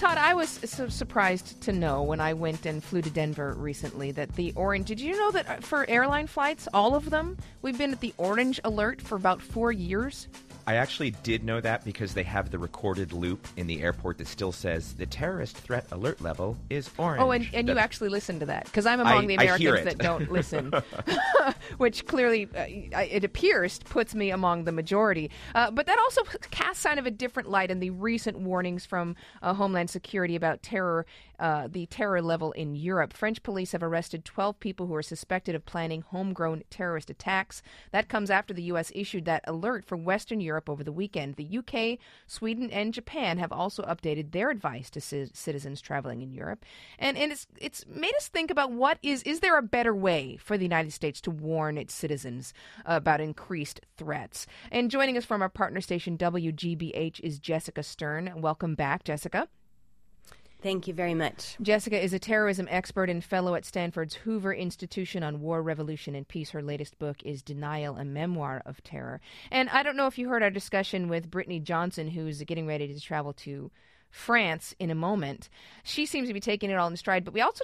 Todd, I was so surprised to know when I went and flew to Denver recently that the orange... Did you know that for airline flights, all of them, we've been at the orange alert for about 4 years? I actually did know that because they have the recorded loop in the airport that still says the terrorist threat alert level is orange. Oh, and you actually listen to that, because I'm among the Americans that don't listen, which clearly, it appears, puts me among the majority. But that also casts kind of a different light in the recent warnings from Homeland Security about terror, the terror level in Europe. French police have arrested 12 people who are suspected of planning homegrown terrorist attacks. That comes after the U.S. issued that alert for Western Europe over the weekend. The UK, Sweden, and Japan have also updated their advice to citizens traveling in Europe. And it's made us think about is there a better way for the United States to warn its citizens about increased threats? And joining us from our partner station, WGBH, is Jessica Stern. Welcome back, Jessica. Thank you very much. Jessica is a terrorism expert and fellow at Stanford's Hoover Institution on War, Revolution, and Peace. Her latest book is Denial, a Memoir of Terror. And I don't know if you heard our discussion with Brittany Johnson, who's getting ready to travel to France in a moment. She seems to be taking it all in stride. But we also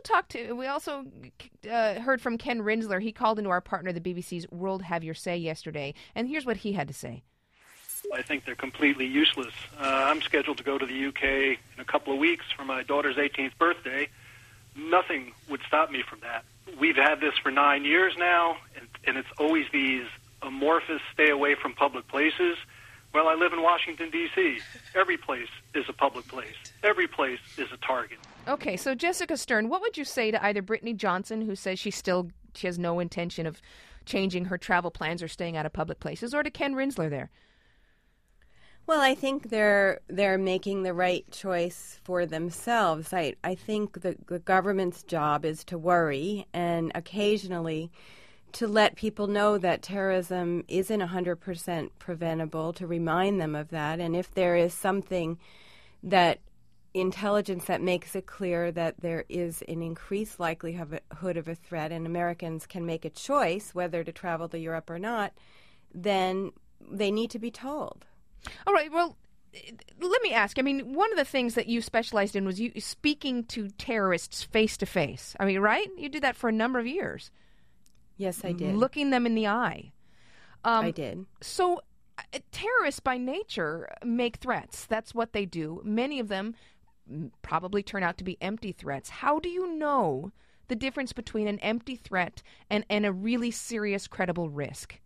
heard from Ken Rinsler. He called into our partner, the BBC's World Have Your Say yesterday. And here's what he had to say. I think they're completely useless. I'm scheduled to go to the UK in a couple of weeks for my daughter's 18th birthday. Nothing would stop me from that. We've had this for 9 years now, and it's always these amorphous stay away from public places. Well, I live in Washington, D.C. Every place is a public place. Every place is a target. Okay, so Jessica Stern, what would you say to either Brittany Johnson, who says she has no intention of changing her travel plans or staying out of public places, or to Ken Rinsler there? Well, I think they're making the right choice for themselves. I think the government's job is to worry and occasionally to let people know that terrorism isn't 100% preventable, to remind them of that. And if there is something that intelligence that makes it clear that there is an increased likelihood of a threat and Americans can make a choice whether to travel to Europe or not, then they need to be told. All right, well, let me ask. I mean, one of the things that you specialized in was you speaking to terrorists face-to-face. I mean, right? You did that for a number of years. Yes, I did. Looking them in the eye. I did. So terrorists by nature make threats. That's what they do. Many of them probably turn out to be empty threats. How do you know the difference between an empty threat and a really serious, credible risk?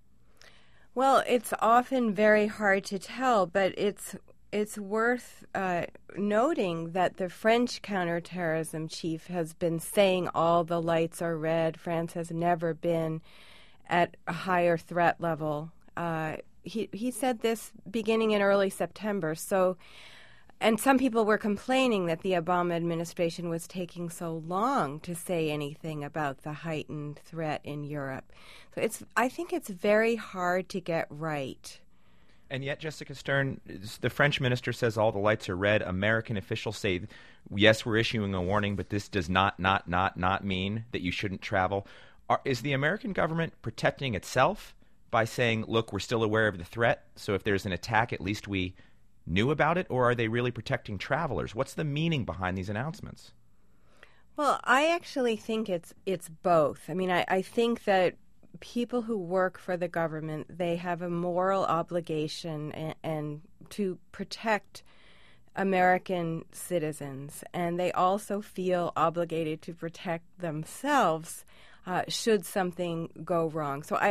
Well, it's often very hard to tell, but it's worth noting that the French counterterrorism chief has been saying all the lights are red. France has never been at a higher threat level. He said this beginning in early September. And some people were complaining that the Obama administration was taking so long to say anything about the heightened threat in Europe. So I think it's very hard to get right. And yet, Jessica Stern, the French minister says all the lights are red. American officials say, yes, we're issuing a warning, but this does not mean that you shouldn't travel. Is the American government protecting itself by saying, look, we're still aware of the threat, so if there's an attack, at least we knew about it, or are they really protecting travelers? What's the meaning behind these announcements? Well, I actually think it's both. I mean, I think that people who work for the government, they have a moral obligation and to protect American citizens, and they also feel obligated to protect themselves should something go wrong. So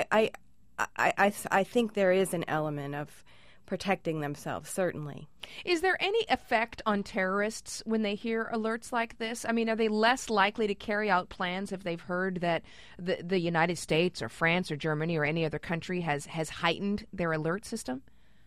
I think there is an element of protecting themselves, certainly. Is there any effect on terrorists when they hear alerts like this? I mean, are they less likely to carry out plans if they've heard that the United States or France or Germany or any other country has heightened their alert system?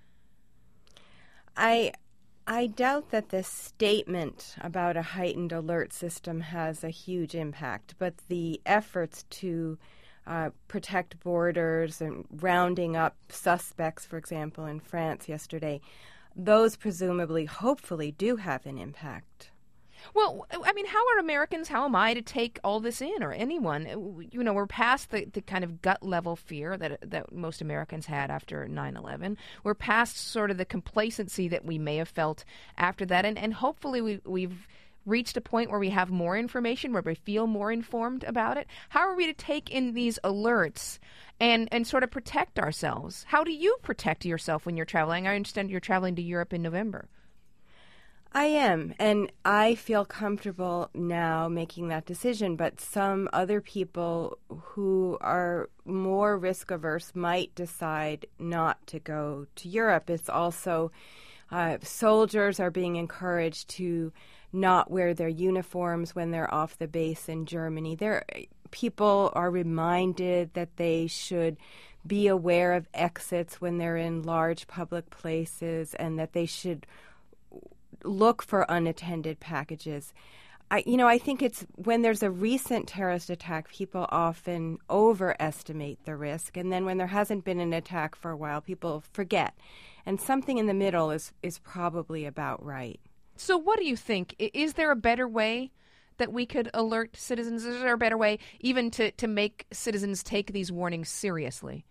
I doubt that this statement about a heightened alert system has a huge impact, but the efforts to protect borders and rounding up suspects, for example, in France yesterday, those presumably, hopefully, do have an impact. Well, I mean, how are Americans, how am I to take all this in, or anyone? You know, we're past the kind of gut-level fear that most Americans had after 9/11. We're past sort of the complacency that we may have felt after that, and hopefully we've reached a point where we have more information, where we feel more informed about it. How are we to take in these alerts and sort of protect ourselves? How do you protect yourself when you're traveling? I understand you're traveling to Europe in November. I am, and I feel comfortable now making that decision, but some other people who are more risk averse might decide not to go to Europe. It's also soldiers are being encouraged to not wear their uniforms when they're off the base in Germany. People are reminded that they should be aware of exits when they're in large public places, and that they should look for unattended packages. I think it's when there's a recent terrorist attack, people often overestimate the risk, and then when there hasn't been an attack for a while, people forget. And something in the middle is probably about right. So what do you think? Is there a better way that we could alert citizens? Is there a better way even to make citizens take these warnings seriously?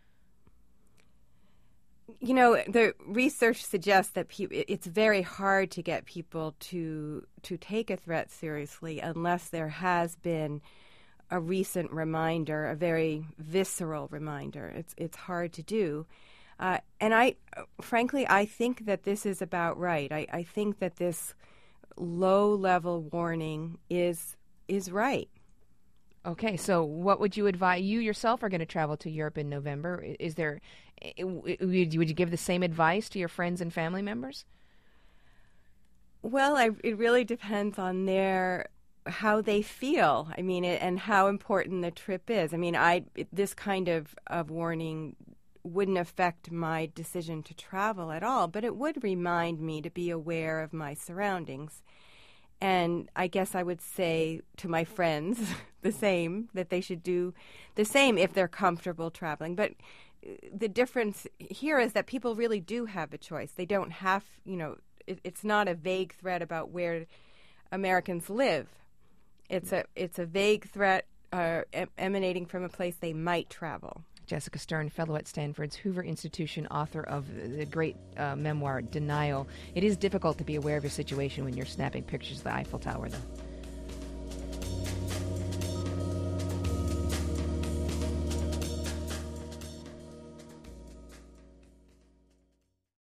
You know, the research suggests that it's very hard to get people to take a threat seriously unless there has been a recent reminder, a very visceral reminder. It's hard to do. And I think that this is about right. I think that this low-level warning is right. Okay, so what would you advise? You yourself are going to travel to Europe in November. Would you give the same advice to your friends and family members? Well, it really depends on how they feel. I mean, and how important the trip is. I mean, this kind of warning wouldn't affect my decision to travel at all, but it would remind me to be aware of my surroundings. And I guess I would say to my friends the same, that they should do the same if they're comfortable traveling. But the difference here is that people really do have a choice. They don't have, it's not a vague threat about where Americans live. It's a vague threat emanating from a place they might travel. Jessica Stern, fellow at Stanford's Hoover Institution, author of the great memoir, Denial. It is difficult to be aware of your situation when you're snapping pictures of the Eiffel Tower, though.